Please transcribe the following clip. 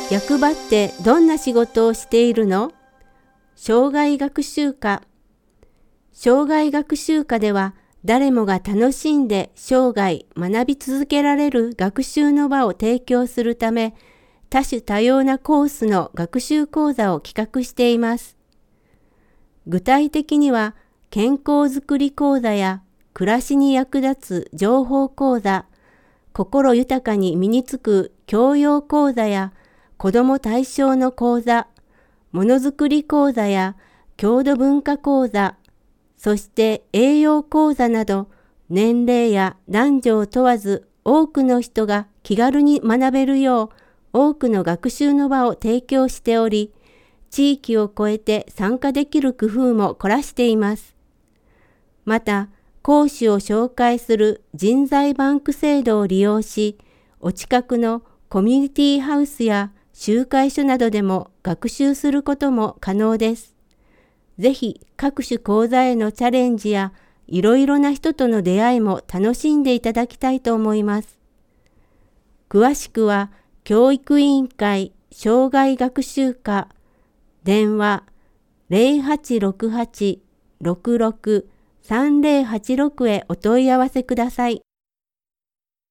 役場ってどんな仕事をしているの？生涯学習科。生涯学習科では誰もが楽しんで生涯学び続けられる学習の場を提供するため、多種多様なコースの学習講座を企画しています。具体的には、健康づくり講座や暮らしに役立つ情報講座、心豊かに身につく教養講座や子ども対象の講座、ものづくり講座や郷土文化講座、そして栄養講座など、年齢や男女を問わず多くの人が気軽に学べるよう多くの学習の場を提供しており、地域を超えて参加できる工夫も凝らしています。また、講師を紹介する人材バンク制度を利用し、お近くのコミュニティハウスや集会所などでも学習することも可能です。ぜひ各種講座へのチャレンジやいろいろな人との出会いも楽しんでいただきたいと思います。詳しくは教育委員会生涯学習科電話 0868-66-3086 へお問い合わせください。